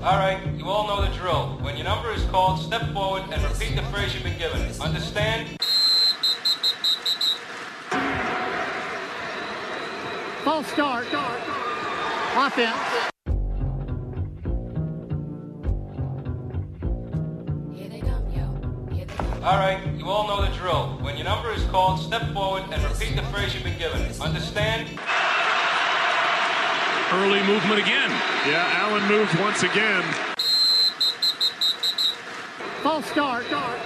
All right, you all know the drill. When your number is called, step forward and repeat the phrase you've been given. Understand? False start. Offense. All right, you all know the drill. When your number is called, step forward and repeat the phrase you've been given. Understand? Early movement again. Yeah, Allen moves once again. False start.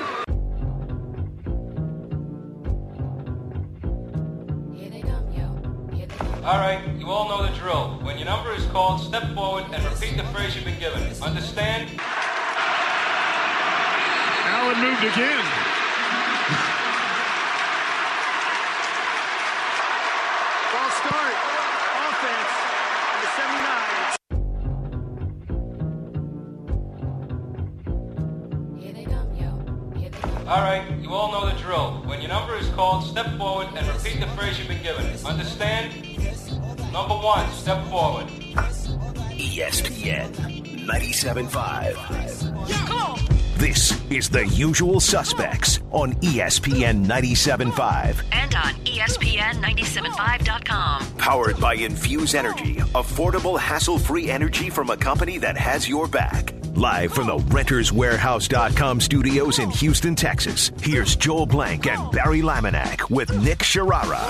All right, you all know the drill. When your number is called, step forward and repeat the phrase you've been given. Understand? Allen moved again. False start. Offense. The 79. All right, you all know the drill. When your number is called, step forward and repeat the phrase you've been given. Understand? Number 1, step forward. ESPN 97.5. Come on. This is The Usual Suspects on ESPN 97.5. And on ESPN975.com. Powered by Infuse Energy, affordable, hassle-free energy from a company that has your back. Live from the RentersWarehouse.com studios in Houston, Texas, here's Joel Blank and Barry Laminack with Nick Sharara.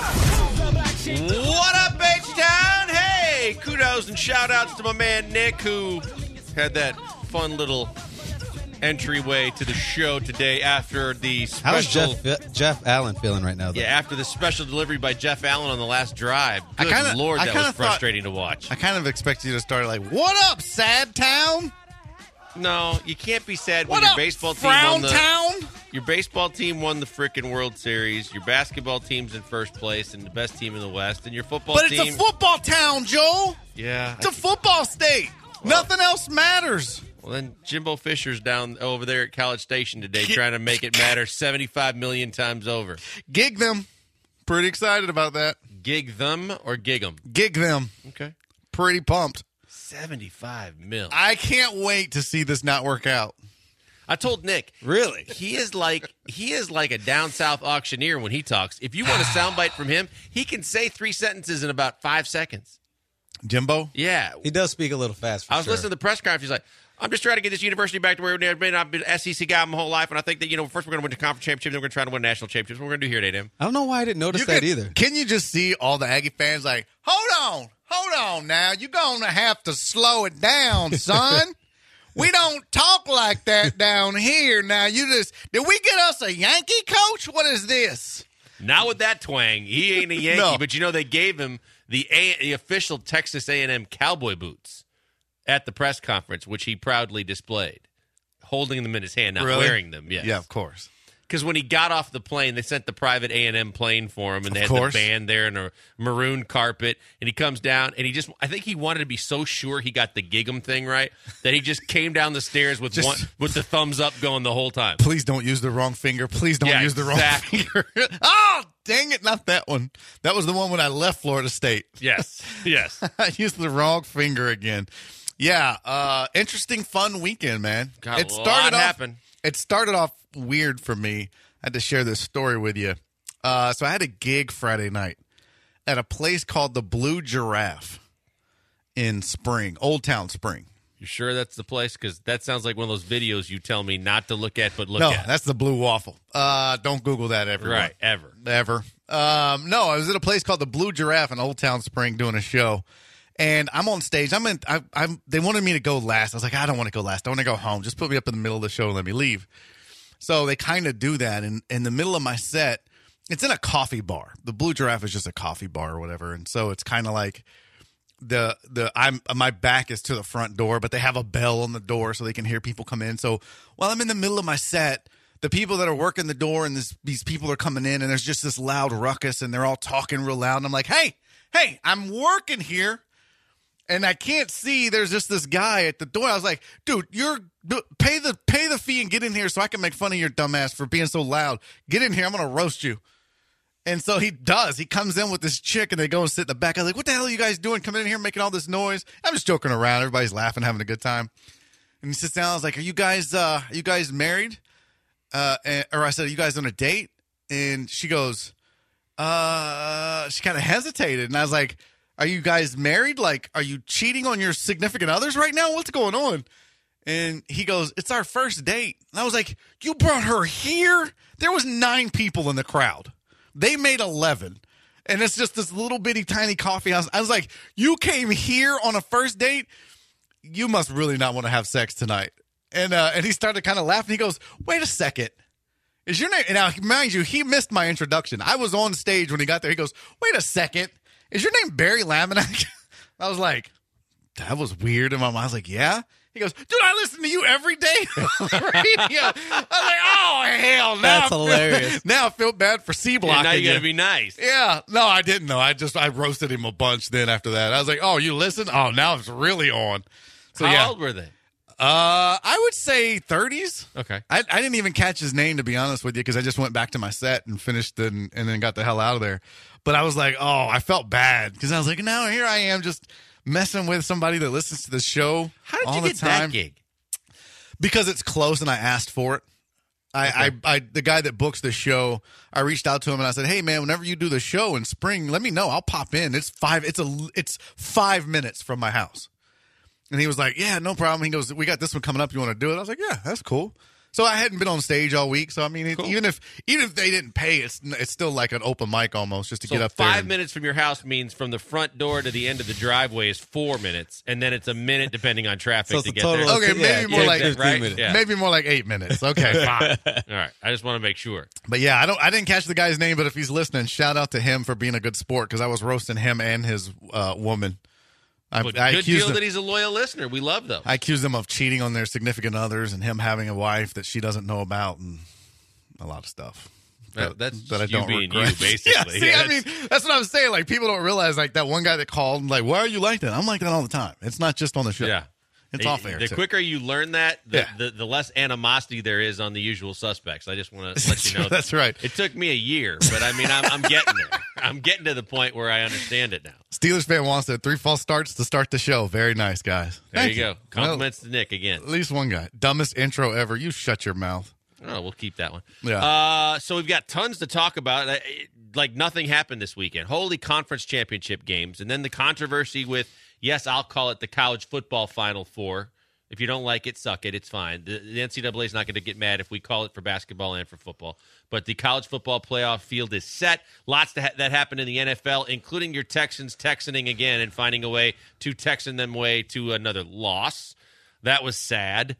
What up, H-Town? Hey, kudos and shout-outs to my man Nick, who had that fun little entryway to the show today after the special... How's Jeff Allen feeling right now, though? Yeah, after the special delivery by Jeff Allen on the last drive. Good Lord, that was frustrating to watch. I kind of expected you to start like, what up, sad town? No, you can't be sad What when your up, baseball team Frown won the... Town? Your baseball team won the frickin' World Series. Your basketball team's in first place and the best team in the West. And your football team... But it's a football town, Joel. Yeah. It's a football state. Well, nothing else matters. Well, then Jimbo Fisher's down over there at College Station today trying to make it matter 75 million times over. Gig them. Pretty excited about that. Gig them or gig them? Gig them. Okay. Pretty pumped. 75 mil. I can't wait to see this not work out. I told Nick. Really? He is like a down south auctioneer when he talks. If you want a soundbite from him, he can say 3 sentences in about 5 seconds. Jimbo? Yeah. He does speak a little fast, I was listening to the press conference. He's like, I'm just trying to get this university back to where I've been an SEC guy my whole life, and I think that, first we're going to win the conference championship, then we're going to try to win national championships. What we're going to do here at A&M. I don't know why I didn't notice that either. Can you just see all the Aggie fans like, hold on now. You're going to have to slow it down, son. We don't talk like that down here. Now, did we get us a Yankee coach? What is this? Not with that twang. He ain't a Yankee, No. but they gave him the official Texas A&M cowboy boots at the press conference, which he proudly displayed, holding them in his hand, not wearing them. Yes. Yeah, of course. Because when he got off the plane, they sent the private A&M plane for him, and they had the band there and a maroon carpet, and he comes down, and I think he wanted to be so sure he got the gig 'em thing right that he just came down the stairs with the thumbs up going the whole time. Please don't use the wrong finger. Please don't use the wrong finger. Oh, dang it, not that one. That was the one when I left Florida State. Yes. I used the wrong finger again. Yeah, interesting, fun weekend, man. It started off weird for me. I had to share this story with you. So I had a gig Friday night at a place called the Blue Giraffe in Spring, Old Town Spring. You sure that's the place? Because that sounds like one of those videos you tell me not to look at, but look at. No, that's the Blue Waffle. Don't Google that ever. Right, ever. No, I was at a place called the Blue Giraffe in Old Town Spring doing a show. And I'm on stage. They wanted me to go last. I was like, I don't want to go last. I want to go home. Just put me up in the middle of the show and let me leave. So they kind of do that. And in the middle of my set, it's in a coffee bar. The Blue Giraffe is just a coffee bar or whatever. And so it's kind of like my back is to the front door, but they have a bell on the door so they can hear people come in. So while I'm in the middle of my set, the people that are working the door and these people are coming in, and there's just this loud ruckus, and they're all talking real loud. And I'm like, hey, I'm working here. And I can't see. There's just this guy at the door. I was like, dude, pay the fee and get in here so I can make fun of your dumbass for being so loud. Get in here. I'm going to roast you. And so he does. He comes in with this chick, and they go and sit in the back. I was like, what the hell are you guys doing coming in here making all this noise? I'm just joking around. Everybody's laughing, having a good time. And he sits down. I was like, are you guys married? Or I said, are you guys on a date? And she goes, she kind of hesitated. And I was like, are you guys married? Like, are you cheating on your significant others right now? What's going on? And he goes, it's our first date. And I was like, you brought her here? There was 9 people in the crowd. They made 11. And it's just this little bitty tiny coffee house. I was like, you came here on a first date? You must really not want to have sex tonight. And he started kind of laughing. He goes, wait a second. Is your name? Now, mind you, he missed my introduction. I was on stage when he got there. He goes, wait a second. Is your name Barry Laminack? I was like, that was weird in my mind. I was like, yeah. He goes, dude, I listen to you every day on the radio. I was like, oh, hell no. That's hilarious. Now I feel bad for C-Block. Yeah, now you again. got to be nice. Yeah. No, I didn't know. I roasted him a bunch then after that. I was like, oh, you listen? Oh, now it's really on. So, How yeah. old were they? I would say 30s. Okay. I didn't even catch his name, to be honest with you, because I just went back to my set and finished and then got the hell out of there. But I was like, oh, I felt bad because I was like, now here I am just messing with somebody that listens to the show How did all you the get time. that gig? Because it's close and I asked for it. The guy that books the show, I reached out to him and I said, hey man, whenever you do the show in spring, let me know. I'll pop in. It's 5 minutes from my house. And he was like, yeah, no problem. He goes, we got this one coming up. You want to do it? I was like, yeah, that's cool. So I hadn't been on stage all week. So, I mean, Cool. even if they didn't pay, it's still like an open mic almost just to So get up there. 5 minutes from your house means from the front door to the end of the driveway is 4 minutes, and then it's a minute depending on traffic So it's to a get total there. of Okay, maybe more like 15 right? minutes. Yeah. Maybe more like 8 minutes. Okay, fine. All right. I just want to make sure. But yeah, I didn't catch the guy's name, but if he's listening, shout out to him for being a good sport because I was roasting him and his woman. But good deal that he's a loyal listener. We love those. I accused them of cheating on their significant others and him having a wife that she doesn't know about and a lot of stuff. That's that I you don't being regret. you, basically. Yeah, see, Yeah, I mean, that's what I'm saying. Like, people don't realize, like, that one guy that called, like, why are you like that? I'm like that all the time. It's not just on the show. Yeah. It's off air, The too. quicker you learn that, the less animosity there is on the usual suspects. I just want to let you know. That's right. It took me a year, but I mean, I'm getting there. I'm getting to the point where I understand it now. Steelers fan wants it. 3 false starts to start the show. Very nice, guys. There Thank you go. Compliments to Nick again. At least one guy. Dumbest intro ever. You shut your mouth. Oh, we'll keep that one. Yeah. So we've got tons to talk about. Like nothing happened this weekend. Holy conference championship games. And then the controversy with, yes, I'll call it the college football Final Four. If you don't like it, suck it. It's fine. The NCAA is not going to get mad if we call it for basketball and for football. But the college football playoff field is set. Lots that happened in the NFL, including your Texans Texaning again and finding a way to Texan them way to another loss. That was sad.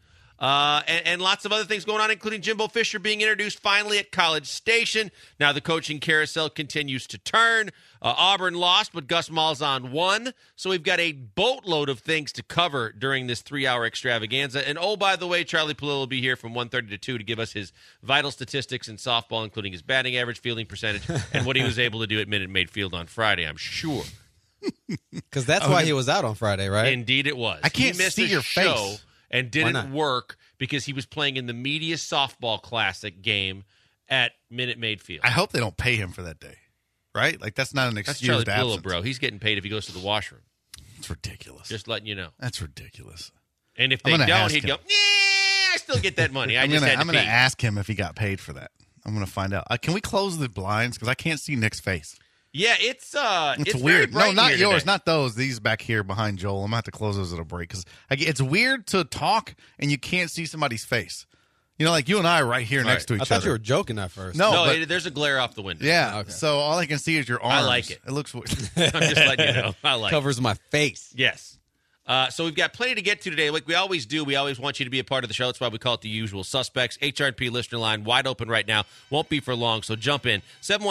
And lots of other things going on, including Jimbo Fisher being introduced finally at College Station. Now the coaching carousel continues to turn. Auburn lost, but Gus Malzahn won. So we've got a boatload of things to cover during this 3-hour extravaganza. And, oh, by the way, Charlie Palillo will be here from 1:30 to 2 to give us his vital statistics in softball, including his batting average, fielding percentage, and what he was able to do at Minute Maid Field on Friday, I'm sure. Because that's why he was out on Friday, right? Indeed it was. I can't He missed see a your show face. and Why didn't not? work because he was playing in the Media Softball Classic game at Minute Maid Field. I hope they don't pay him for that day. Right? Like, that's not an That's excused Charlie Palillo, absence. bro. He's getting paid if he goes to the washroom. It's ridiculous. Just letting you know. That's ridiculous. And if I'm they gonna don't, ask he'd him. go, I still get that money. I I'm just had to gonna pee. ask him if he got paid for that. I'm gonna find out. Can we close the blinds because I can't see Nick's face? Yeah, it's very weird. No, bright not here yours, today. not those. These back here behind Joel. I'm gonna have to close those at a break because it's weird to talk and you can't see somebody's face. You know, like you and I are right here next to each I other. thought you were joking at first. No, No, but- there's a glare off the window. yeah. Okay. So all I can see is your arms. I like it. It looks weird. I'm just letting you know. I like it. Covers my face. Yes. So we've got plenty to get to today. Like we always do, we always want you to be a part of the show. That's why we call it the usual suspects. HRP listener line wide open right now. Won't be for long, so jump in.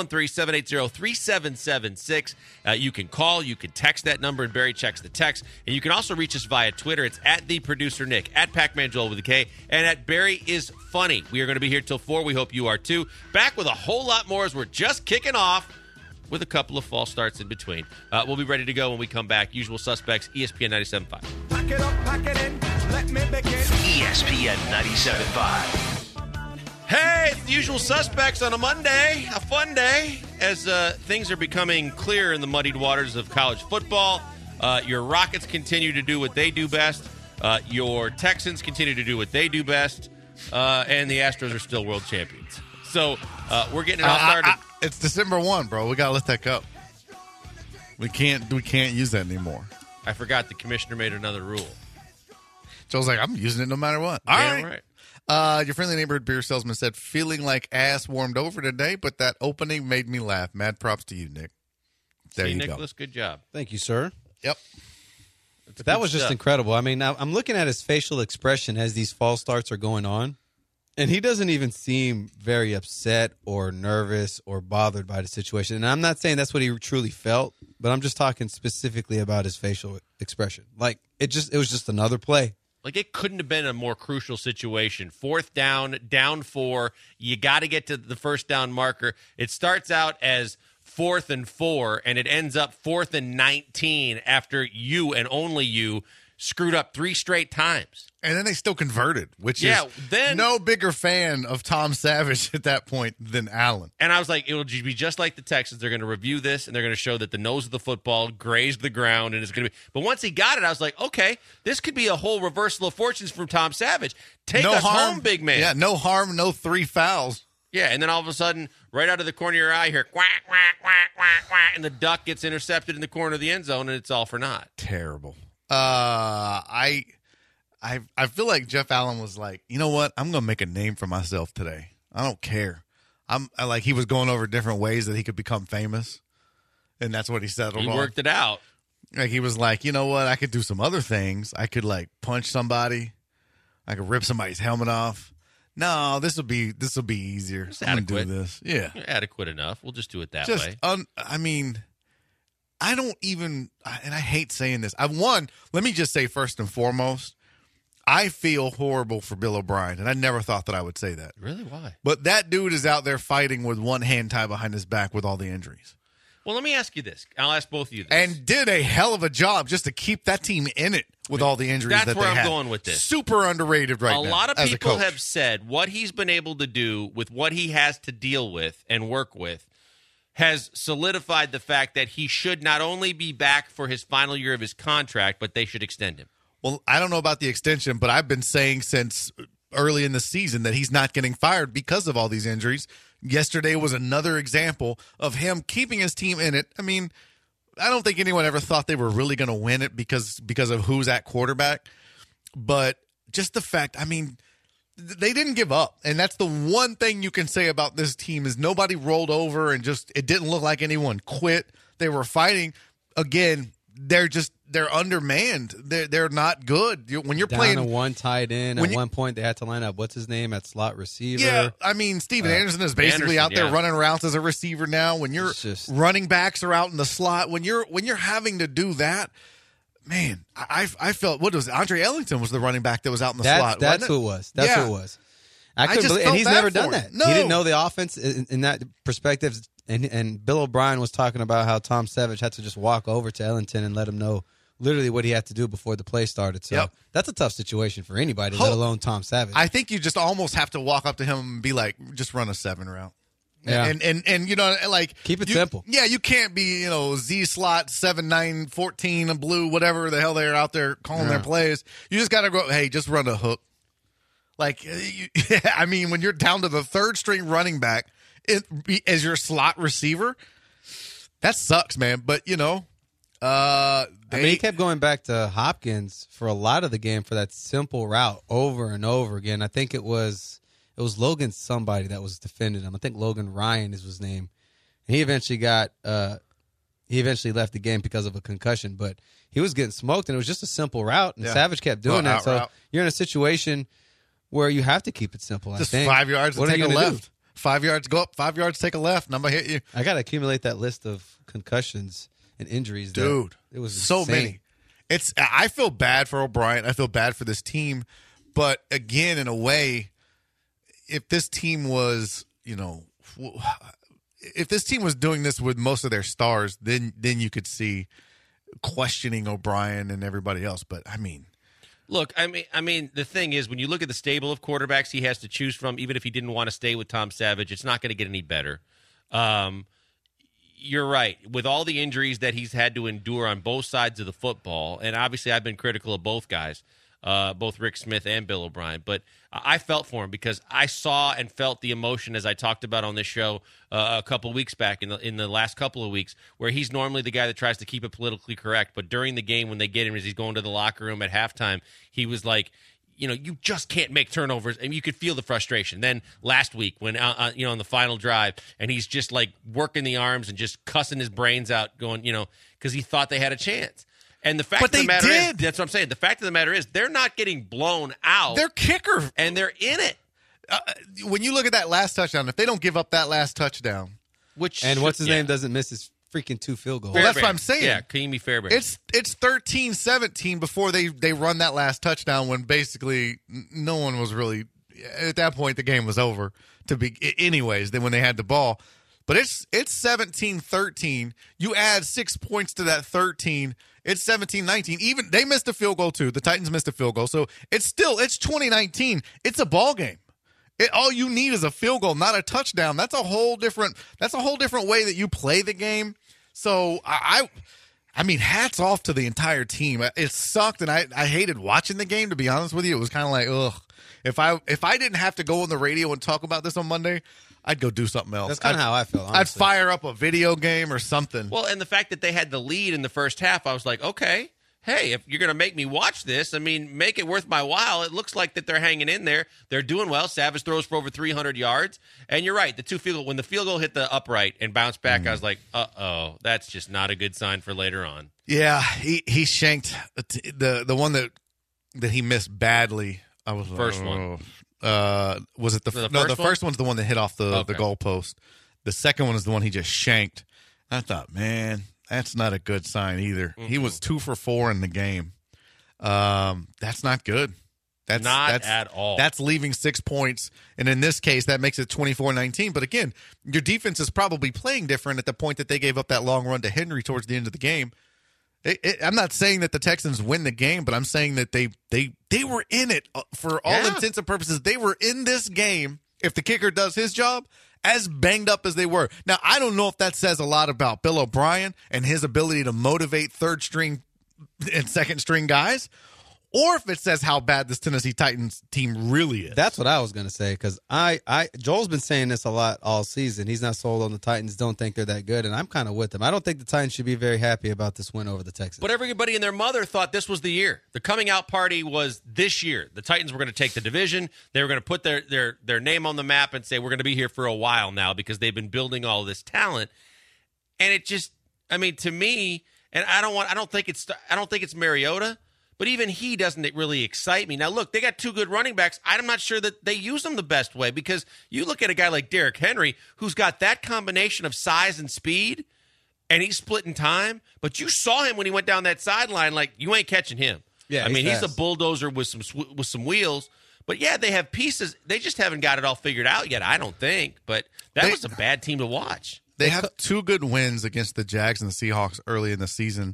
713-780-3776. You can call. You can text that number, and Barry checks the text. And you can also reach us via Twitter. It's at the producer Nick, at Pac-Man Joel with a K, and at Barry is Funny. We are going to be here till 4. We hope you are too. Back with a whole lot more as we're just kicking off, with a couple of false starts in between. We'll be ready to go when we come back. Usual suspects, ESPN 97.5. Pack it up, pack it in, let me begin. ESPN 97.5. Hey, it's the usual suspects on a Monday, a fun day, as things are becoming clear in the muddied waters of college football. Your Rockets continue to do what they do best. Your Texans continue to do what they do best, and the Astros are still world champions. So we're getting it all started. It's December 1, bro. We gotta let that go. We can't use that anymore. I forgot the commissioner made another rule. Joe's like, I'm using it no matter what. All right. Your friendly neighborhood beer salesman said, feeling like ass warmed over today, but that opening made me laugh. Mad props to you, Nick. There you Nicholas, go. Good job. Thank you, sir. Yep. That was just incredible. I mean, now I'm looking at his facial expression as these false starts are going on, and he doesn't even seem very upset or nervous or bothered by the situation. And I'm not saying that's what he truly felt, but I'm just talking specifically about his facial expression. Like, it was just another play. Like, it couldn't have been a more crucial situation. 4th down, down 4. You got to get to the first down marker. It starts out as 4th and 4, and it ends up 4th and 19 after you and only you screwed up 3 straight times. And then they still converted, which is no bigger fan of Tom Savage at that point than Allen. And I was like, it'll be just like the Texans. They're going to review this, and they're going to show that the nose of the football grazed the ground, and it's going to be. But once he got it, I was like, okay, this could be a whole reversal of fortunes from Tom Savage. Take us home, big man. Yeah, no harm, no 3 fouls. Yeah, and then all of a sudden, right out of the corner of your eye, you hear quack, quack, quack, quack, quack, and the duck gets intercepted in the corner of the end zone, and it's all for naught. Terrible. I feel like Jeff Allen was like, you know what? I'm going to make a name for myself today. I don't care. I like he was going over different ways that he could become famous, and that's what he settled on. He worked it out. Like he was like, you know what? I could do some other things. I could like punch somebody. I could rip somebody's helmet off. No, this will be easier. I'm going to do this. Yeah. You're adequate enough. We'll just do it that way. I mean, I don't even, and I hate saying this. Let me just say first and foremost, I feel horrible for Bill O'Brien, and I never thought that I would say that. Really? Why? But that dude is out there fighting with one hand tied behind his back with all the injuries. Well, let me ask you this. I'll ask both of you this. And did a hell of a job just to keep that team in it with all the injuries that they had. That's where I'm going with this. Super underrated right now. A lot of people have said what he's been able to do with what he has to deal with and work with has solidified the fact that he should not only be back for his final year of his contract, but they should extend him. Well, I don't know about the extension, but I've been saying since early in the season that he's not getting fired because of all these injuries. Yesterday was another example of him keeping his team in it. I mean, I don't think anyone ever thought they were really going to win it because of who's at quarterback. But just the fact, I mean, they didn't give up. And that's the one thing you can say about this team is nobody rolled over and just it didn't look like anyone quit. They were fighting. Again, they're undermanned. They're not good. When you're playing down to one tight end, at one point they had to line up what's his name at slot receiver. Yeah, I mean Steven Anderson is basically out there running routes as a receiver now. When your running backs are out in the slot, when you're having to do that, man, I felt what was it? Andre Ellington was the running back that was out in the slot. That's who it was. That's who it was. I couldn't believe, and he's never done that. No. He didn't know the offense in that perspective. And Bill O'Brien was talking about how Tom Savage had to just walk over to Ellington and let him know literally what he had to do before the play started. So that's a tough situation for anybody, let alone Tom Savage. I think you just almost have to walk up to him and be like, just run a 7 route. Yeah. And you know, like keep it simple. Yeah, you can't be, Z slot 7, 9, 14 blue, whatever the hell they're out there calling their plays. You just got to go, hey, just run a hook. Like, I mean, when you're down to the 3rd string running back as your slot receiver, that sucks, man. But he kept going back to Hopkins for a lot of the game for that simple route over and over again. I think it was Logan somebody that was defending him. I think Logan Ryan is his name. And he eventually left the game because of a concussion, but he was getting smoked, and it was just a simple route, and Savage kept doing that. So you're in a situation where you have to keep it simple. Just I think. 5 yards to take a left. 5 yards, go up, 5 yards, take a left, and I'm going to hit you. I got to accumulate that list of concussions and injuries. Dude, it was so insane. many. I feel bad for O'Brien. I feel bad for this team. But again, in a way, if this team was, if this team was doing this with most of their stars, then you could see questioning O'Brien and everybody else. But I mean, look, I mean, the thing is, when you look at the stable of quarterbacks he has to choose from, even if he didn't want to stay with Tom Savage, it's not going to get any better. You're right. With all the injuries that he's had to endure on both sides of the football, and obviously I've been critical of both guys, both Rick Smith and Bill O'Brien. But I felt for him because I saw and felt the emotion, as I talked about on this show a couple of weeks back, in the last couple of weeks, where he's normally the guy that tries to keep it politically correct. But during the game when they get him, as he's going to the locker room at halftime, he was like, you just can't make turnovers, and you could feel the frustration. Then last week, when on the final drive, and he's just like working the arms and just cussing his brains out, going, because he thought they had a chance. And the fact of the matter is, that's what I'm saying. The fact of the matter is, they're not getting blown out. They're kicker, and they're in it. When you look at that last touchdown, if they don't give up that last touchdown, what's his name doesn't miss his freaking 2 field goals. Well, that's what I'm saying. Yeah, Ka'imi Fairbairn. It's 13-17 before they run that last touchdown, when basically no one was really at that point. The game was over anyways. Then when they had the ball, but it's 17-13. You add 6 points to that 13. It's 17-19. Even they missed a field goal too. The Titans missed a field goal, so it's 2019. It's a ball game. All you need is a field goal, not a touchdown. That's a whole different way that you play the game. So I mean, hats off to the entire team. It sucked, and I hated watching the game, to be honest with you. It was kind of like, ugh. If I didn't have to go on the radio and talk about this on Monday, I'd go do something else. That's kind of how I feel, honestly. I'd fire up a video game or something. Well, and the fact that they had the lead in the first half, I was like, okay, hey, if you're going to make me watch this, I mean, make it worth my while. It looks like that they're hanging in there. They're doing well. Savage throws for over 300 yards. And you're right, when the field goal hit the upright and bounced back, I was like, uh-oh, that's just not a good sign for later on. Yeah, he shanked the one that he missed badly. I was first one. Was it the first one's the one that hit off the goalpost. The second one is the one he just shanked. I thought, man, that's not a good sign either. Mm-hmm. He was 2 for 4 in the game. That's not good. That's at all. That's leaving 6 points. And in this case, that makes it 24-19. But again, your defense is probably playing different at the point that they gave up that long run to Henry towards the end of the game. I'm not saying that the Texans win the game, but I'm saying that they were in it for all intents and purposes. They were in this game, if the kicker does his job, as banged up as they were. Now, I don't know if that says a lot about Bill O'Brien and his ability to motivate third-string and second-string guys, or if it says how bad this Tennessee Titans team really is. That's what I was going to say, because Joel's been saying this a lot all season. He's not sold on the Titans, don't think they're that good, and I'm kind of with him. I don't think the Titans should be very happy about this win over the Texans. But everybody and their mother thought this was the year. The coming out party was this year. The Titans were going to take the division. They were going to put their name on the map and say, we're going to be here for a while now, because they've been building all this talent. And it just, I mean, to me, and I don't think it's Mariota, but even he doesn't really excite me. Now, look, they got 2 good running backs. I'm not sure that they use them the best way, because you look at a guy like Derrick Henry, who's got that combination of size and speed, and he's splitting time. But you saw him when he went down that sideline, like, you ain't catching him. Yeah, I mean, he's a bulldozer with some wheels. But, yeah, they have pieces. They just haven't got it all figured out yet, I don't think. But that was a bad team to watch. They have 2 good wins against the Jags and the Seahawks early in the season.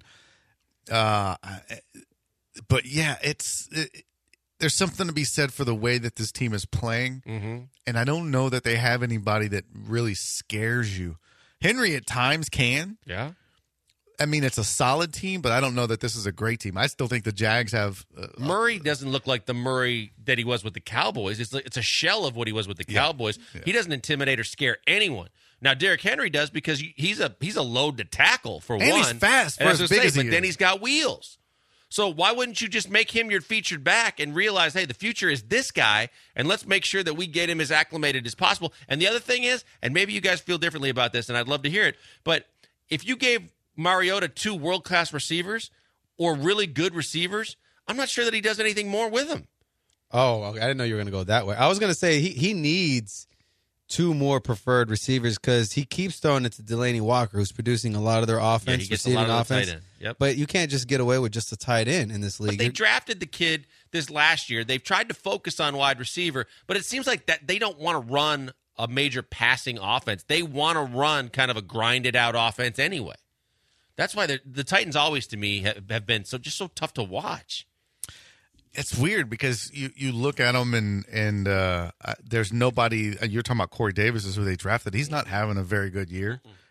But, yeah, there's something to be said for the way that this team is playing. Mm-hmm. And I don't know that they have anybody that really scares you. Henry at times can. Yeah. I mean, it's a solid team, but I don't know that this is a great team. I still think the Jags have Murray doesn't look like the Murray that he was with the Cowboys. It's a shell of what he was with the Cowboys. Yeah. He doesn't intimidate or scare anyone. Now, Derrick Henry does, because he's a load to tackle, for and one. He's fast, for as big as he is. But then he's got wheels. So why wouldn't you just make him your featured back and realize, hey, the future is this guy, and let's make sure that we get him as acclimated as possible. And the other thing is, and maybe you guys feel differently about this, and I'd love to hear it, but if you gave Mariota 2 world-class receivers or really good receivers, I'm not sure that he does anything more with them. Oh, okay. I didn't know you were going to go that way. I was going to say he needs 2 more preferred receivers, because he keeps throwing it to Delaney Walker, who's producing a lot of their offense, he gets receiving a lot of offense. Tight end. Yep. But you can't just get away with just a tight end in this league. But they drafted the kid this last year. They've tried to focus on wide receiver, but it seems like that they don't want to run a major passing offense. They want to run kind of a grinded out offense anyway. That's why the Titans always, to me, have been so tough to watch. It's weird, because you look at them and there's nobody. You're talking about Corey Davis is who they drafted. He's not having a very good year,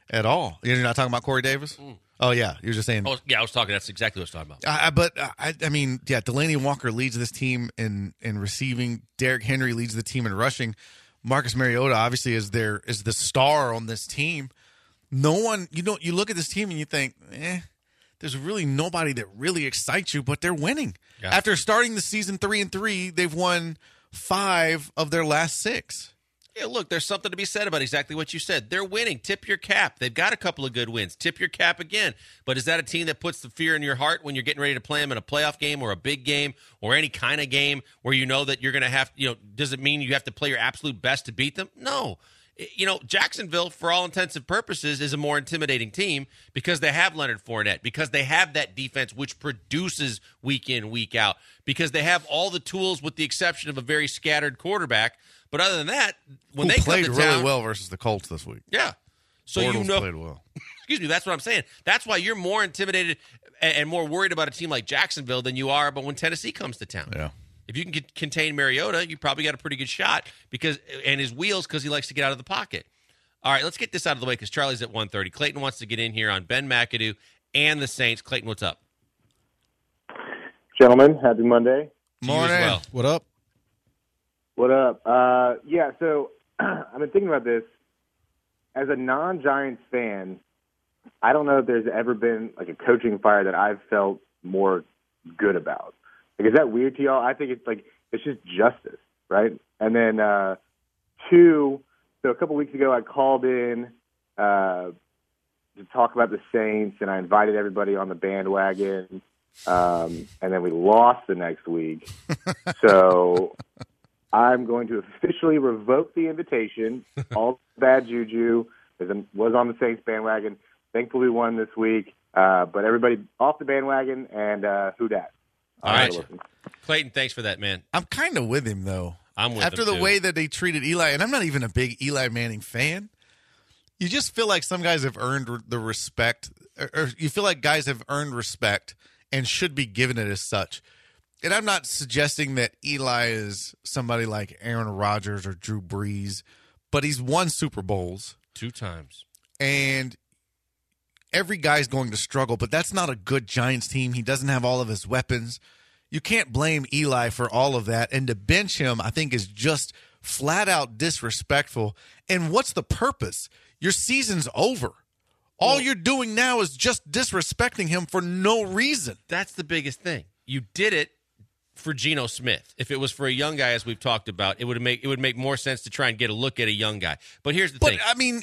at all. You're not talking about Corey Davis? Oh, yeah. You're just saying. Oh, yeah, I was talking. That's exactly what I was talking about. I mean, yeah, Delaney Walker leads this team in receiving. Derrick Henry leads the team in rushing. Marcus Mariota obviously is the star on this team. No one, you look at this team and you think, there's really nobody that really excites you, but they're winning. Yeah. After starting the season 3-3, they've won 5 of their last 6. Yeah, look, there's something to be said about exactly what you said. They're winning. Tip your cap. They've got a couple of good wins. Tip your cap again. But is that a team that puts the fear in your heart when you're getting ready to play them in a playoff game or a big game or any kind of game where you know that you're going to have, does it mean you have to play your absolute best to beat them? No. Jacksonville, for all intents and purposes, is a more intimidating team because they have Leonard Fournette, because they have that defense which produces week in, week out, because they have all the tools with the exception of a very scattered quarterback. But other than that, when they played come to town, really well versus the Colts this week. Yeah. So Bortles played well. Excuse me, that's what I'm saying. That's why you're more intimidated and more worried about a team like Jacksonville than you are about when Tennessee comes to town. Yeah. If you can contain Mariota, you probably got a pretty good shot and his wheels because he likes to get out of the pocket. All right, let's get this out of the way because Charlie's at 1:30. Clayton wants to get in here on Ben McAdoo and the Saints. Clayton, what's up? Gentlemen, happy Monday. Morning. Well. What up? What up? So I've been thinking about this. As a non-Giants fan, I don't know if there's ever been like a coaching fire that I've felt more good about. Like, is that weird to y'all? I think it's just justice, right? And then 2, so a couple weeks ago I called in to talk about the Saints, and I invited everybody on the bandwagon, and then we lost the next week. So I'm going to officially revoke the invitation. All bad juju was on the Saints bandwagon. Thankfully, we won this week. But everybody off the bandwagon, and who dat? All right. Clayton, thanks for that, man. I'm kind of with him, though. I'm with him, After the too. way that they treated Eli, and I'm not even a big Eli Manning fan, you just feel like some guys have earned the respect, or you feel like guys have earned respect and should be given it as such. And I'm not suggesting that Eli is somebody like Aaron Rodgers or Drew Brees, but he's won Super Bowls 2 times. And every guy's going to struggle, but that's not a good Giants team. He doesn't have all of his weapons. You can't blame Eli for all of that. And to bench him, I think, is just flat out disrespectful. And what's the purpose? Your season's over. All you're doing now is just disrespecting him for no reason. That's the biggest thing. You did it for Geno Smith. If it was for a young guy, as we've talked about, it would make more sense to try and get a look at a young guy. But here's the thing. I mean,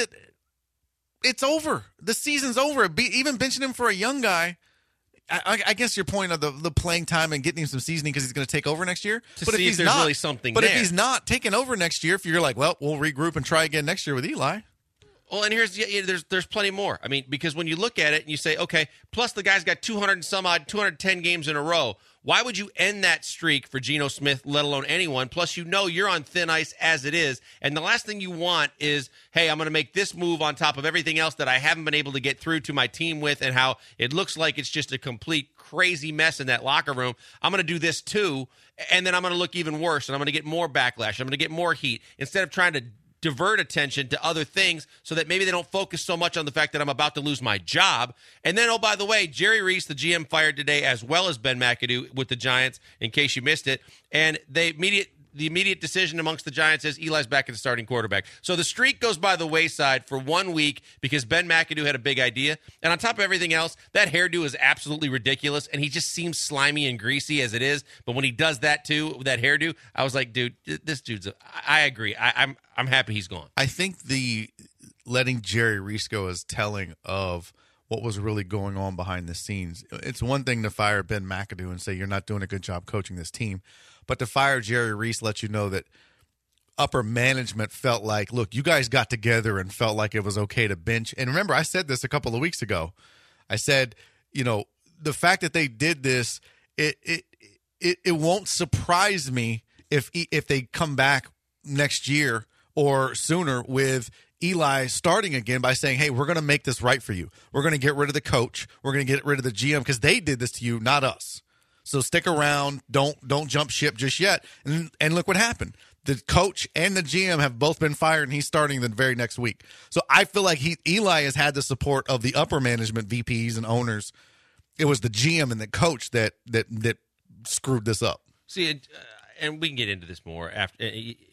it's over. The season's over. Even benching him for a young guy, I guess your point of the playing time and getting him some seasoning because he's going to take over next year. But if there's really something But there. if he's not taking over next year, if you're like, well, we'll regroup and try again next year with Eli. Well, and there's plenty more. I mean, because when you look at it and you say, okay, plus the guy's got 210 games in a row. Why would you end that streak for Geno Smith, let alone anyone? Plus, you're on thin ice as it is. And the last thing you want is, hey, I'm going to make this move on top of everything else that I haven't been able to get through to my team with, and how it looks like it's just a complete crazy mess in that locker room. I'm going to do this too, and then I'm going to look even worse, and I'm going to get more backlash. I'm going to get more heat. Instead of trying to divert attention to other things so that maybe they don't focus so much on the fact that I'm about to lose my job. And then, oh, by the way, Jerry Reese, the GM, fired today, as well as Ben McAdoo with the Giants, in case you missed it. And the immediate decision amongst the Giants is Eli's back at the starting quarterback. So the streak goes by the wayside for 1 week because Ben McAdoo had a big idea. And on top of everything else, that hairdo is absolutely ridiculous, and he just seems slimy and greasy as it is. But when he does that too, with that hairdo, I was like, dude, this dude's I agree. I'm happy he's gone. I think the letting Jerry Reese go is telling of what was really going on behind the scenes. It's one thing to fire Ben McAdoo and say you're not doing a good job coaching this team, but to fire Jerry Reese lets you know that upper management felt like, look, you guys got together and felt like it was okay to bench. And remember, I said this a couple of weeks ago. I said, the fact that they did this, it won't surprise me if they come back next year or sooner with Eli starting again by saying, hey, we're going to make this right for you. We're going to get rid of the coach. We're going to get rid of the GM because they did this to you, not us. So stick around. Don't jump ship just yet. And look what happened. The coach and the GM have both been fired, and he's starting the very next week. So I feel like Eli has had the support of the upper management, VPs and owners. It was the GM and the coach that screwed this up. See, and we can get into this more after.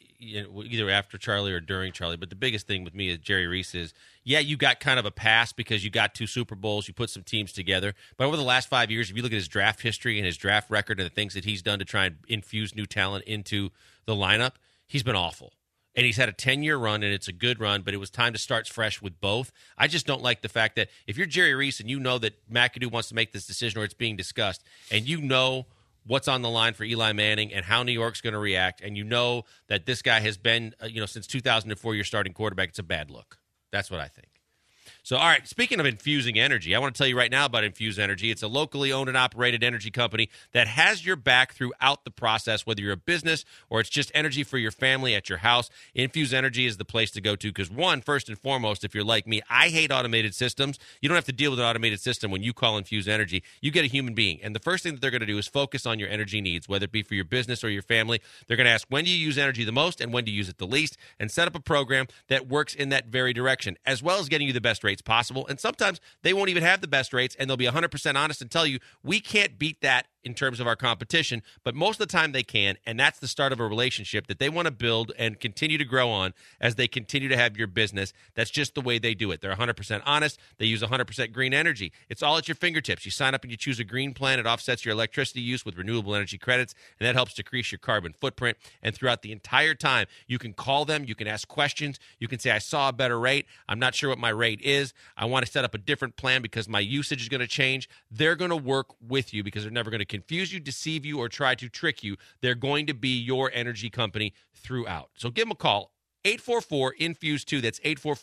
Either after Charlie or during Charlie, but the biggest thing with me is Jerry Reese is, yeah, you got kind of a pass because you got 2 Super Bowls, you put some teams together, but over the last 5 years, if you look at his draft history and his draft record and the things that he's done to try and infuse new talent into the lineup, he's been awful. And he's had a 10-year run, and it's a good run, but it was time to start fresh with both. I just don't like the fact that if you're Jerry Reese and you know that McAdoo wants to make this decision or it's being discussed, and you know what's on the line for Eli Manning and how New York's going to react, and you know that this guy has been, since 2004, your starting quarterback, it's a bad look. That's what I think. So, all right, speaking of infusing energy, I want to tell you right now about Infuse Energy. It's a locally owned and operated energy company that has your back throughout the process, whether you're a business or it's just energy for your family at your house. Infuse Energy is the place to go to because, one, first and foremost, if you're like me, I hate automated systems. You don't have to deal with an automated system when you call Infuse Energy. You get a human being, and the first thing that they're going to do is focus on your energy needs, whether it be for your business or your family. They're going to ask, when do you use energy the most and when do you use it the least, and set up a program that works in that very direction, as well as getting you the best rates possible. And sometimes they won't even have the best rates, and they'll be 100% honest and tell you, we can't beat that in terms of our competition, but most of the time they can, and that's the start of a relationship that they want to build and continue to grow on as they continue to have your business. That's just the way they do it. They're 100% honest. They use 100% green energy. It's all at your fingertips. You sign up and you choose a green plan. It offsets your electricity use with renewable energy credits, and that helps decrease your carbon footprint. And throughout the entire time, you can call them. You can ask questions. You can say, I saw a better rate. I'm not sure what my rate is. I want to set up a different plan because my usage is going to change. They're going to work with you because they're never going to confuse you, deceive you, or try to trick you. They're going to be your energy company throughout. So give them a call, 844-INFUSE2. That's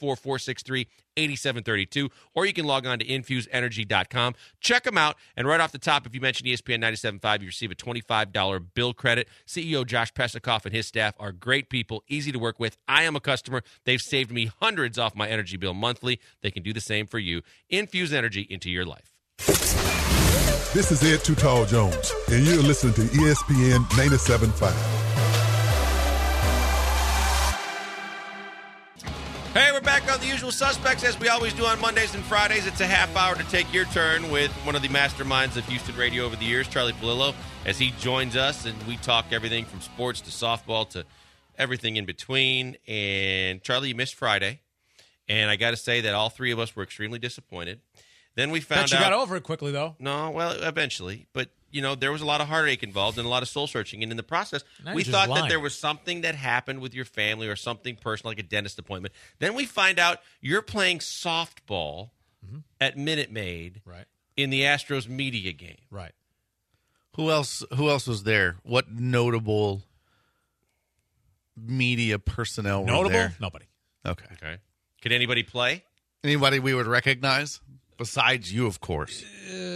844-463-8732. Or you can log on to infuseenergy.com. Check them out. And right off the top, if you mention ESPN 97.5, you receive a $25 bill credit. CEO Josh Pesikoff and his staff are great people, easy to work with. I am a customer. They've saved me hundreds off my energy bill monthly. They can do the same for you. Infuse energy into your life. This is Ed Too Tall Jones, and you're listening to ESPN 97.5. Hey, we're back on The Usual Suspects, as we always do on Mondays and Fridays. It's a half hour to take your turn with one of the masterminds of Houston radio over the years, Charlie Palillo, as he joins us, and we talk everything from sports to softball to everything in between. And, Charlie, you missed Friday, and I got to say that all three of us were extremely disappointed. Then we found out. You got over it quickly, though. No, well, eventually. But, there was a lot of heartache involved and a lot of soul searching. And in the process, we thought that there was something that happened with your family or something personal, like a dentist appointment. Then we find out you're playing softball at Minute Maid in the Astros media game. Right. Who else was there? What notable media personnel were there? Nobody. Okay. Could anybody play? Anybody we would recognize? Besides you, of course.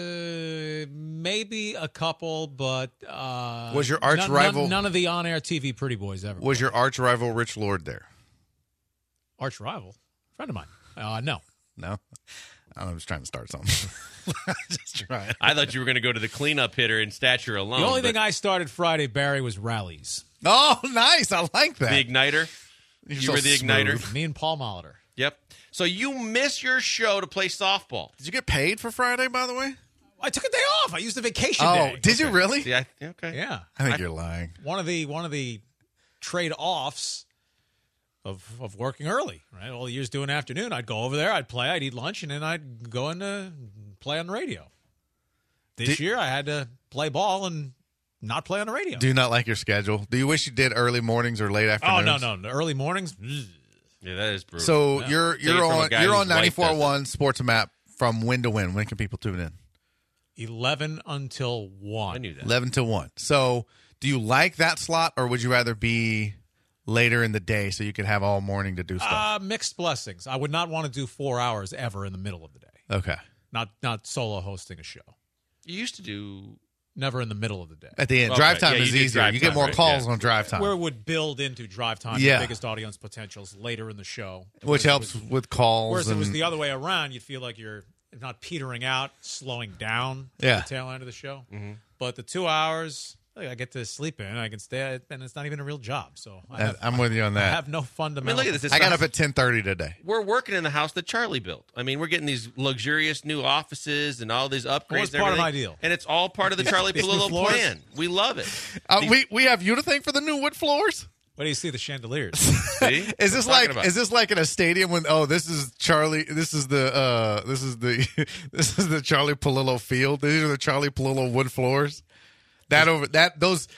Maybe a couple, but was your arch rival? None of the on-air TV pretty boys ever. Was your arch rival Rich Lord there? Arch rival, friend of mine. No. I was trying to start something. Just trying. I thought you were going to go to the cleanup hitter in stature alone. The only thing I started Friday, Barry, was rallies. Oh, nice! I like that. The igniter. You were the igniter. Me and Paul Molitor. Yep. So you miss your show to play softball. Did you get paid for Friday, by the way? I took a day off. I used a vacation day. Oh, did you really? See, okay. Yeah. I think you're lying. One of the trade-offs of working early, right? All the years doing afternoon, I'd go over there, I'd play, I'd eat lunch, and then I'd go in to play on the radio. This year, I had to play ball and not play on the radio. Do you not like your schedule? Do you wish you did early mornings or late afternoons? Oh, no. The early mornings? Yeah, that is brutal. So you're on 94.1 Sports Map from when to when? When can people tune in? 11 until 1. I knew that. 11 to 1. So do you like that slot, or would you rather be later in the day so you could have all morning to do stuff? Mixed blessings. I would not want to do 4 hours ever in the middle of the day. Okay. Not solo hosting a show. You used to do... Never in the middle of the day. At the end. Drive time is easier. You get more calls on drive time. Where it would build into drive time, the biggest audience potentials later in the show. Which helps with calls. Whereas if it was the other way around, you'd feel like you're not petering out, slowing down at the tail end of the show. Mm-hmm. But the 2 hours, I get to sleep in, I can stay, and it's not even a real job. So I'm with you on that. I have no fundamental. look at this. I got up at 10:30 today. We're working in the house that Charlie built. I mean, we're getting these luxurious new offices and all these upgrades. Well, it's and part of everything. my deal. And it's all part of the Charlie These new Palillo floors? plan. We love it. We have you to thank for the new wood floors. What do you see? The chandeliers. See? Is this like in a stadium when this is Charlie this is the this is the Charlie Palillo field. These are the Charlie Palillo wood floors. The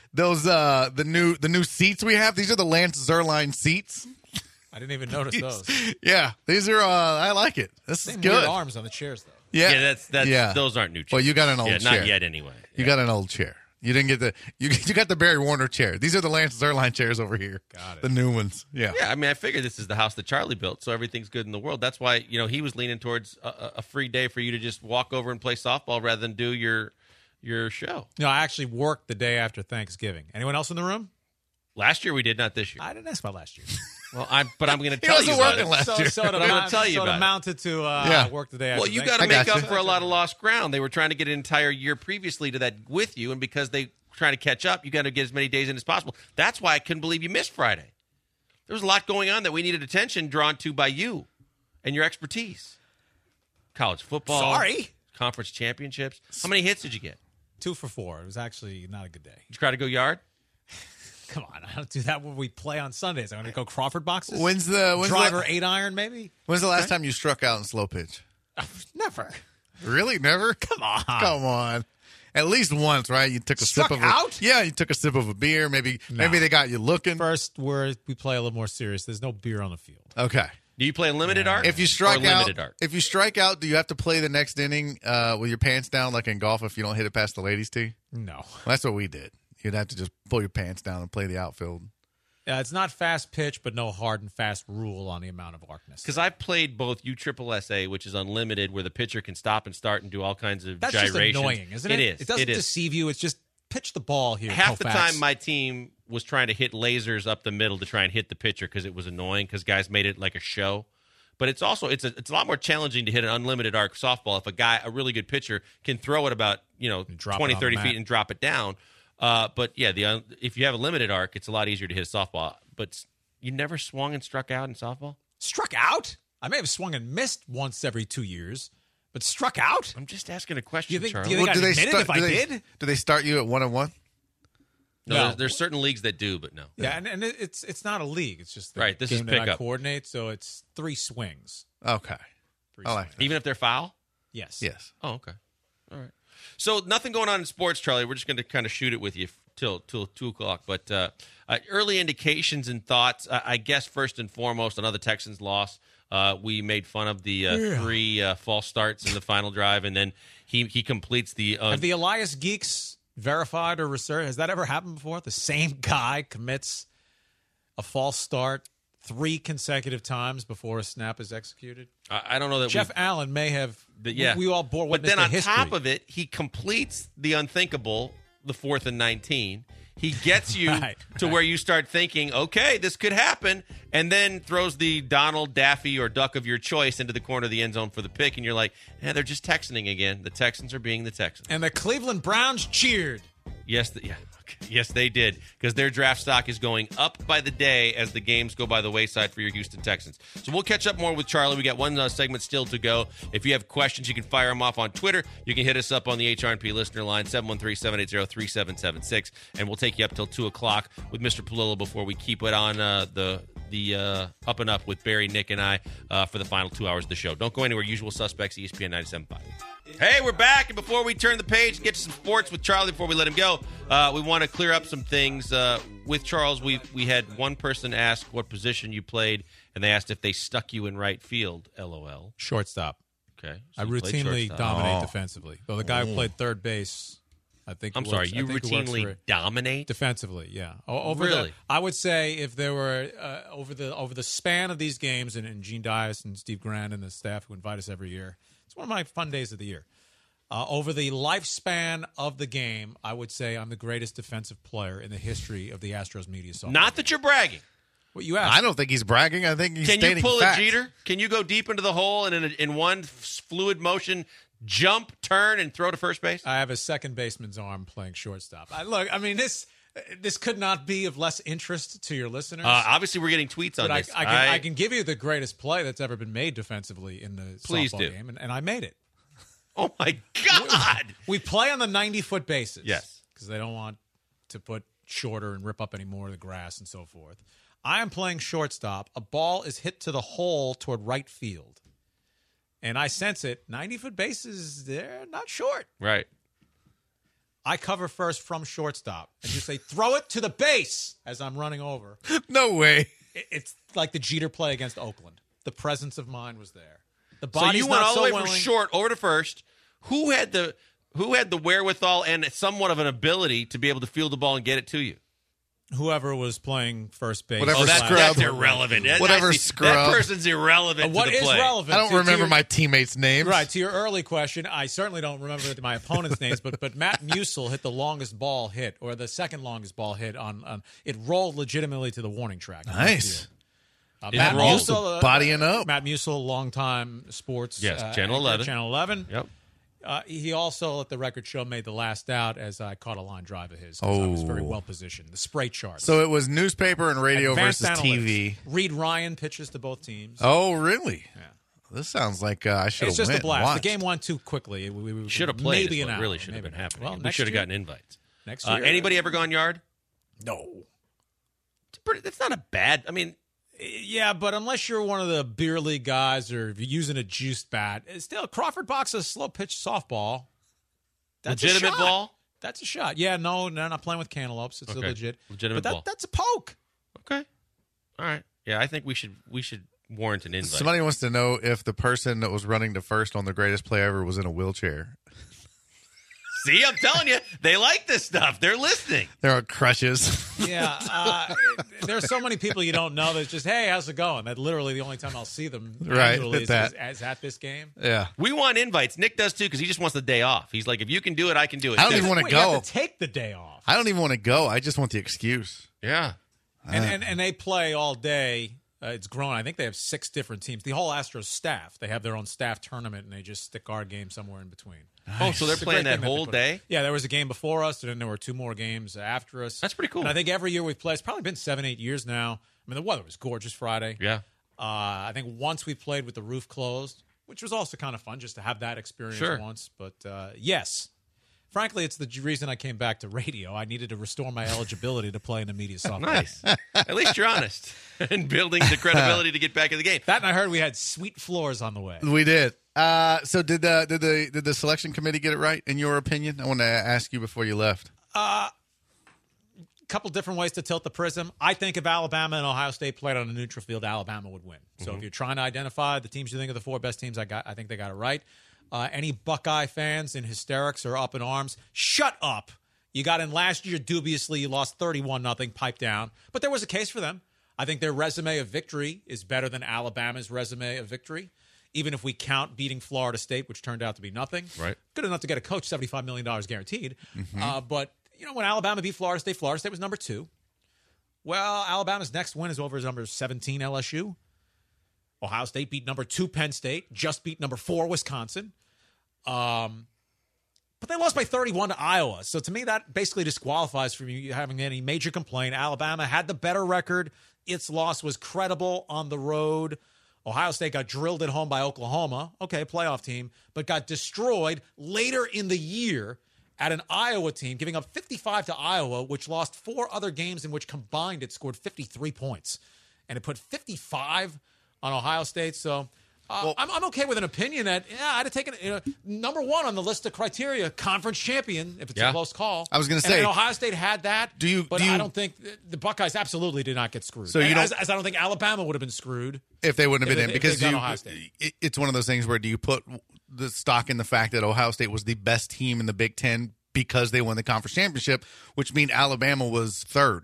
new seats we have, these are the Lance Zierlein seats. I didn't even notice those. Yeah, these are I like it. This is good. Weird arms on the chairs though. Yeah, that's those aren't new chairs. Well, you got an old chair. Not yet anyway. You got an old chair. You didn't get you got the Barry Warner chair. These are the Lance Zierlein chairs over here. Got it. The new ones. Yeah. Yeah, I mean, I figured this is the house that Charlie built, so everything's good in the world. That's why, he was leaning towards a free day for you to just walk over and play softball rather than do your show. No, I actually worked the day after Thanksgiving. Anyone else in the room? Last year we did, not this year. I didn't ask about last year. Well, I'm going to tell you about it. I'm going to tell you about it. Amounted to work the day after. Well, you got to make up for a lot of lost ground. They were trying to get an entire year previously to that with you, and because they trying to catch up, you got to get as many days in as possible. That's why I couldn't believe you missed Friday. There was a lot going on that we needed attention drawn to by you and your expertise. College football. Sorry. Conference championships. How many hits did you get? 2 for 4. It was actually not a good day. Did you try to go yard? Come on, I don't do that when we play on Sundays. I'm going to go Crawford boxes. When's driver 8-iron maybe? When's the last time you struck out in slow pitch? Never. Really? Never? Come on. Come on. At least once, right? You took a Struck sip of out? Yeah, you took a sip of a beer. Maybe they got you looking. First, we play a little more serious. There's no beer on the field. Okay. Do you play limited arc? If you strike out, arc? if you strike out, do you have to play the next inning with your pants down, like in golf? If you don't hit it past the ladies' tee, no. Well, that's what we did. You'd have to just pull your pants down and play the outfield. Yeah, it's not fast pitch, but no hard and fast rule on the amount of arcness. Because I've played both USSSA, which is unlimited, where the pitcher can stop and start and do all kinds of That's gyrations. just annoying, isn't it? It is. It doesn't deceive you. It's just pitch the ball here. Half the Koufax. time, my team was trying to hit lasers up the middle to try and hit the pitcher because it was annoying because guys made it like a show. But it's also it's a lot more challenging to hit an unlimited arc softball if a really good pitcher can throw it about 20, 30 feet and drop it down. But yeah, if you have a limited arc, it's a lot easier to hit a softball. But you never swung and struck out in softball? Struck out? I may have swung and missed once every 2 years, but struck out? I'm just asking a question, Charlie. Do you think I'd admit it if I did? Do they start you at 1-1? No. There's certain leagues that do, but no. Yeah, and it's not a league. It's just the right. This game is that I pickup. coordinate, so it's 3 swings. Okay. 3 I like swings. that. Even if they're foul? Yes. Yes. Oh, okay. All right. So nothing going on in sports, Charlie. We're just going to kind of shoot it with you till 2 o'clock. But early indications and thoughts. I guess first and foremost, another Texans loss. We made fun of the 3 false starts in the final drive, and then he completes the. Have the Elias Geeks verified or researched? Has that ever happened before? The same guy commits a false start 3 consecutive times before a snap is executed? I don't know that Jeff Allen may have. Yeah, we all bore witness But then on history. top of it, he completes the unthinkable, the 4th and 19. He gets you to where you start thinking, okay, this could happen, and then throws the Donald, Daffy, or Duck of your choice into the corner of the end zone for the pick, and you're like, they're just Texaning again. The Texans are being the Texans. And the Cleveland Browns cheered. Yes, yes, they did, because their draft stock is going up by the day as the games go by the wayside for your Houston Texans. So we'll catch up more with Charlie. We got one segment still to go. If you have questions, you can fire them off on Twitter. You can hit us up on the HRP listener line, 713-780-3776, and we'll take you up till 2 o'clock with Mr. Palillo before we keep it on the up and up with Barry, Nick, and I for the final 2 hours of the show. Don't go anywhere. Usual Suspects, ESPN 97.5. Hey, we're back, and before we turn the page and get to some sports with Charlie before we let him go, we want to clear up some things. With Charles, we had one person ask what position you played, and they asked if they stuck you in right field, LOL. Shortstop. Okay. So I routinely dominate defensively. Though the guy who played third base, I think I'm sorry, you routinely dominate? Defensively, yeah. Really? I would say if there were, over the span of these games, and Gene Dias and Steve Grant and the staff who invite us every year, it's one of my fun days of the year. Over the lifespan of the game, I would say I'm the greatest defensive player in the history of the Astros media softball. Not that you're bragging. What you asked. I don't think he's bragging. I think he's stating stating Can you pull fact. a Jeter? Can you go deep into the hole and in one fluid motion jump, turn, and throw to first base? I have a second baseman's arm playing shortstop. This could not be of less interest to your listeners. Obviously, we're getting tweets on but this. I can give you the greatest play that's ever been made defensively in the Please softball do. game, and I made it. Oh, my God. We play on the 90-foot bases. Yes. Because they don't want to put shorter and rip up any more of the grass and so forth. I am playing shortstop. A ball is hit to the hole toward right field. And I sense it. 90-foot bases, they're not short. Right. I cover first from shortstop and just say, throw it to the base as I'm running over. No way. It's like the Jeter play against Oakland. The presence of mind was there. The So body's you went not all the so way willing. from short over to first. Who had the wherewithal and somewhat of an ability to be able to field the ball and get it to you? Whoever was playing first base. Whatever That's irrelevant. Whatever That scrub. person's irrelevant What to the is play. relevant? I don't to remember your- my teammates' names. Right, to your early question, I certainly don't remember my opponent's names, but Matt Musil hit the longest ball hit, or the second longest ball hit on it rolled legitimately to the warning track. Nice. Matt rolled. Musil, Bodying up. Matt Musil, longtime sports. Yes, Channel anchor, 11. Channel 11. Yep. He also, let the record show, made the last out as I caught a line drive of his. 'Cause I was very well positioned. The spray chart. So it was newspaper and radio Advanced versus analytics. TV. Reed Ryan pitches to both teams. Oh, really? Yeah. This sounds like I should have It's just went a blast. and The watched. game went too quickly. We Should have played. Maybe Maybe an hour. really should have maybe been an hour. happening. Well, We next should have year- gotten invites. Next year. Anybody ever gone yard? No. That's not a bad. I mean, Yeah, but unless you're one of the beer league guys or if you're using a juiced bat, it's still Crawford box a slow pitch softball. That's legitimate a shot. ball. That's a shot. Yeah, no, not playing with cantaloupes. It's Okay. legit. Legitimate but ball. That's a poke. Okay. All right. Yeah, I think we should warrant an invite. Somebody wants to know if the person that was running to first on the greatest play ever was in a wheelchair. See, I'm telling you, they like this stuff. They're listening. They're on crutches. Yeah, there's so many people you don't know that's just, hey, how's it going? That literally the only time I'll see them Right, annually at is at this game. Yeah. We want invites. Nick does too because he just wants the day off. He's like, if you can do it, I can do it. I don't too. even want to Wait, you have go. to take the day off. I don't even want to go. I just want the excuse. Yeah. And they play all day. It's grown. I think they have 6 different teams. The whole Astros staff, they have their own staff tournament, and they just stick our game somewhere in between. Oh, so they're It's a playing great that thing they whole put- day? Yeah, there was a game before us, and then there were 2 more games after us. That's pretty cool. And I think every year we've played, it's probably been 7-8 years now. I mean, the weather was gorgeous Friday. Yeah. I think once we played with the roof closed, which was also kind of fun just to have that experience Sure. once. But yes, frankly, it's the reason I came back to radio. I needed to restore my eligibility to play in the media softball. Nice. At least you're honest and building the credibility to get back in the game. That and I heard we had sweet floors on the way. We did. So did the selection committee get it right in your opinion? I want to ask you before you left. Couple different ways to tilt the prism. I think if Alabama and Ohio State played on a neutral field, Alabama would win. So if you're trying to identify the teams you think are the 4 best teams, I think they got it right. Any Buckeye fans in hysterics or up in arms, shut up. You got in last year dubiously. You lost 31-0, pipe down. But there was a case for them. I think their resume of victory is better than Alabama's resume of victory, even if we count beating Florida State, which turned out to be nothing. Right. Good enough to get a coach $75 million guaranteed. But when Alabama beat Florida State was number 2. Well, Alabama's next win is over number 17 LSU. Ohio State beat number 2 Penn State, just beat number 4 Wisconsin. But they lost by 31 to Iowa. So to me, that basically disqualifies from you having any major complaint. Alabama had the better record. Its loss was credible on the road. Ohio State got drilled at home by Oklahoma. Okay, playoff team, but got destroyed later in the year at an Iowa team, giving up 55 to Iowa, which lost 4 other games in which combined it scored 53 points. And it put 55 on Ohio State. So I'm okay with an opinion that, I'd have taken number 1 on the list of criteria, conference champion, if it's a close call. I was going to say. And Ohio State had that, but I I don't think the Buckeyes absolutely did not get screwed. So you as I don't think Alabama would have been screwed if they wouldn't have been in, if because they'd done Ohio State. It's one of those things where do you put the stock in the fact that Ohio State was the best team in the Big Ten because they won the conference championship, which means Alabama was 3rd.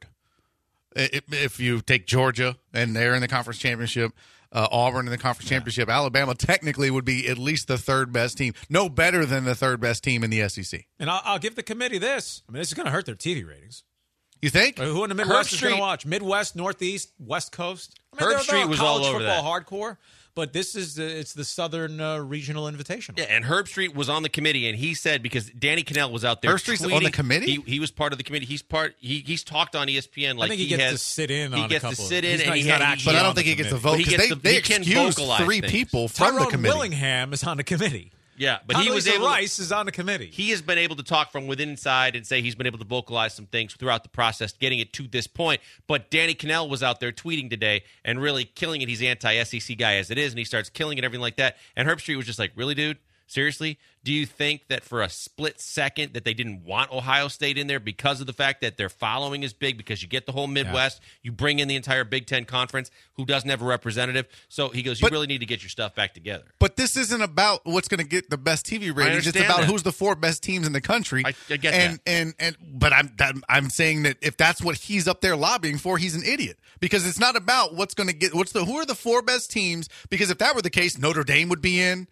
If you take Georgia and they're in the conference championship, Auburn in the conference championship, Alabama technically would be at least the 3rd best team, no better than the 3rd best team in the SEC. And I'll give the committee this. I mean, this is going to hurt their TV ratings. You think? Who in the Midwest is going to watch? Midwest, Northeast, West Coast? I mean, Herb Street was all over college football hardcore. but it's the Southern Regional Invitational. Yeah, and Herb Street was on the committee, and he said, because Danny Kanell was out there Herb Street's on the committee? He was part of the committee. He's talked on ESPN. Like I think he gets to sit in on a couple. He gets to sit in, but I don't think he gets to vote because they excused 3 people from the Tyrone committee. Willingham is on the committee. Yeah, but he was able. Rice is on the committee. He has been able to talk from within inside and say he's been able to vocalize some things throughout the process, getting it to this point. But Danny Kanell was out there tweeting today and really killing it. He's anti-SEC guy as it is, and he starts killing it, everything like that. And Herb Street was just like, really, dude? Seriously? Do you think that for a split second that they didn't want Ohio State in there because of the fact that their following is big, because you get the whole Midwest, you bring in the entire Big Ten Conference, who doesn't have a representative? So he goes, you really need to get your stuff back together. But this isn't about what's going to get the best TV ratings. It's about who's the 4 best teams in the country. I get that. But I'm saying that if that's what he's up there lobbying for, he's an idiot. Because it's not about what's going to get who are the 4 best teams. Because if that were the case, Notre Dame would be in.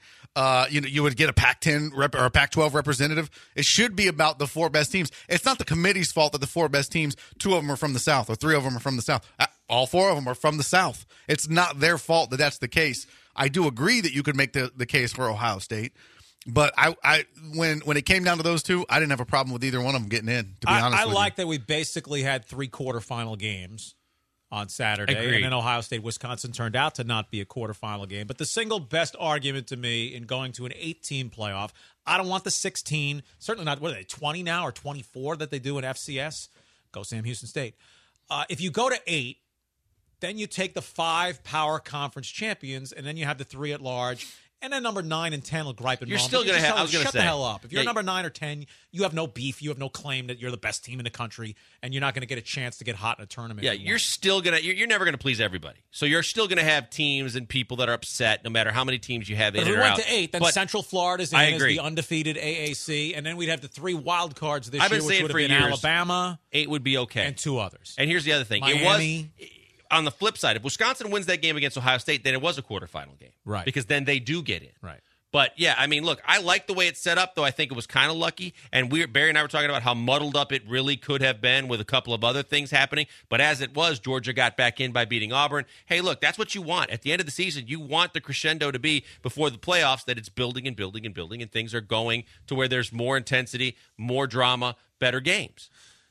You would get a Pac-10 or a Pac-12 representative. It should be about the 4 best teams. It's not the committee's fault that the 4 best teams, 2 of them are from the South or 3 of them are from the South. All 4 of them are from the South. It's not their fault that that's the case. I do agree that you could make the case for Ohio State. But when it came down to those 2, I didn't have a problem with either one of them getting in, to be honest with you. I like that we basically had 3 quarterfinal games on Saturday. Agreed. And then Ohio State-Wisconsin turned out to not be a quarterfinal game. But the single best argument to me in going to an 8-team playoff, I don't want the 16, certainly not, what are they, 20 now or 24 that they do in FCS? Go Sam Houston State. If you go to 8, then you take the 5 power conference champions, and then you have the 3 at large. And then number 9 and 10 will gripe and moan. You're still going to have. I was going to say, shut the hell up. If you're number 9 or 10, you have no beef. You have no claim that you're the best team in the country, and you're not going to get a chance to get hot in a tournament. Yeah, you're still gonna. You're never going to please everybody. So you're still going to have teams and people that are upset, no matter how many teams you have in and out. If we went to 8, then Central Florida's in as the undefeated AAC, and then we'd have the 3 wild cards this year, which would have been Alabama. 8 would be okay, and 2 others. And here's the other thing: Miami. It was. On the flip side, if Wisconsin wins that game against Ohio State, then it was a quarterfinal game, right? Because then they do get in, right? But, yeah, I mean, look, I like the way it's set up, though I think it was kind of lucky. And Barry and I were talking about how muddled up it really could have been with a couple of other things happening. But as it was, Georgia got back in by beating Auburn. Hey, look, that's what you want. At the end of the season, you want the crescendo to be before the playoffs, that it's building and building and building, and things are going to where there's more intensity, more drama, better games.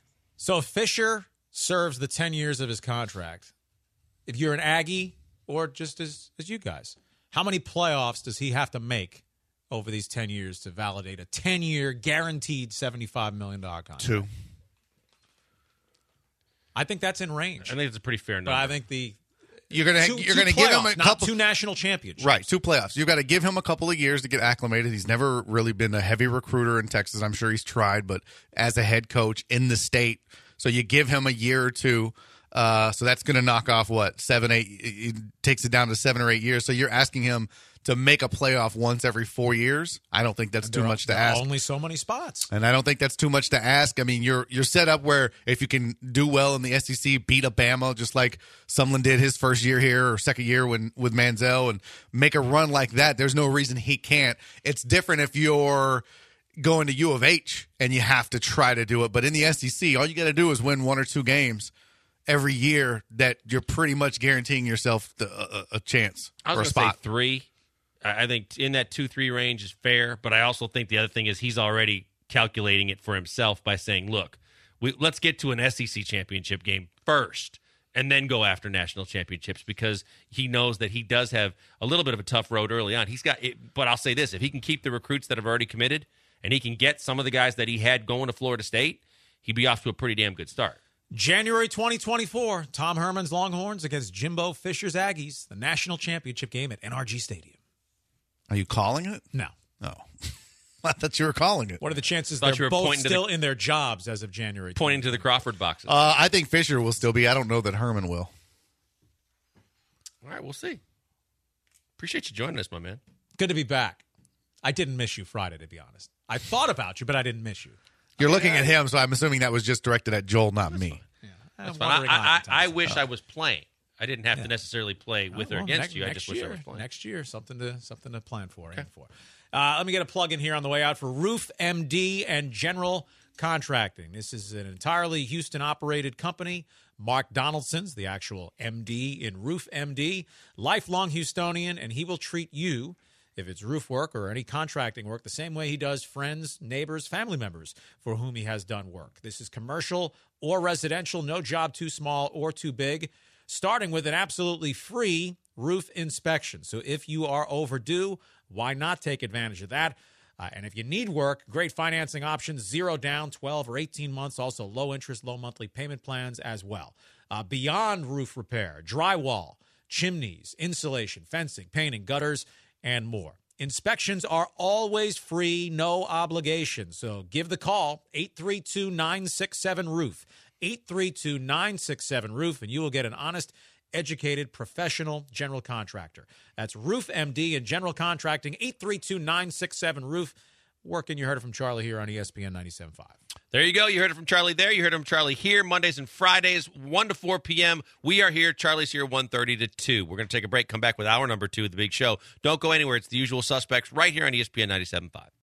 So if Fisher serves the 10 years of his contract, if you're an Aggie or just as you guys, how many playoffs does he have to make over these 10 years to validate a 10-year guaranteed $75 million contract? 2. I think that's in range. I think it's a pretty fair number. But I think you're going to give him a couple 2 national championships. Right, 2 playoffs. You've got to give him a couple of years to get acclimated. He's never really been a heavy recruiter in Texas. I'm sure he's tried, but as a head coach in the state, so you give him a year or 2. So that's going to knock off, 7, 8? It takes it down to 7 or 8 years. So you're asking him to make a playoff once every 4 years. I don't think that's too much to ask. Only so many spots. And I don't think that's too much to ask. I mean, you're set up where if you can do well in the SEC, beat up Bama, just like Sumlin did his first year here or second year with Manziel, and make a run like that, there's no reason he can't. It's different if you're going to U of H and you have to try to do it. But in the SEC, all you got to do is win 1 or 2 games every year that you're pretty much guaranteeing yourself a chance or a spot. Say 3. I think in that 2-3 range is fair, but I also think the other thing is he's already calculating it for himself by saying, look, let's get to an SEC championship game first and then go after national championships, because he knows that he does have a little bit of a tough road early on. He's got it, but I'll say this, if he can keep the recruits that have already committed and he can get some of the guys that he had going to Florida State, he'd be off to a pretty damn good start. January 2024, Tom Herman's Longhorns against Jimbo Fisher's Aggies, the national championship game at NRG Stadium. Are you calling it? No. No. I thought you were calling it. What are the chances they're both still in their jobs as of January 20th? Pointing to the Crawford boxes. I think Fisher will still be. I don't know that Herman will. All right, we'll see. Appreciate you joining us, my man. Good to be back. I didn't miss you Friday, to be honest. I thought about you, but I didn't miss you. You're looking at him, so I'm assuming that was just directed at Joel, not me. Yeah. That's fine. I wish I was playing. I didn't have to necessarily play with or against you. I just wish I was playing. Next year, something to plan for. Okay. Let me get a plug in here on the way out for Roof MD and General Contracting. This is an entirely Houston-operated company. Mark Donaldson's the actual MD in Roof MD, lifelong Houstonian, and he will treat you, if it's roof work or any contracting work, the same way he does friends, neighbors, family members for whom he has done work. This is commercial or residential, no job too small or too big, starting with an absolutely free roof inspection. So if you are overdue, why not take advantage of that? And if you need work, great financing options, 0 down, 12 or 18 months, also low interest, low monthly payment plans as well. Beyond roof repair, drywall, chimneys, insulation, fencing, painting, gutters, and more. Inspections are always free, no obligation. So give the call, 832-967-ROOF, 832-967-ROOF, and you will get an honest, educated, professional general contractor. That's Roof MD and General Contracting, 832-967-ROOF. Working, you heard it from Charlie here on ESPN 97.5. There you go. You heard it from Charlie there. You heard it from Charlie here. Mondays and Fridays, 1 to 4 p.m. We are here. Charlie's here 1:30 to 2. We're going to take a break, come back with hour number 2 of the big show. Don't go anywhere. It's the usual suspects right here on ESPN 97.5.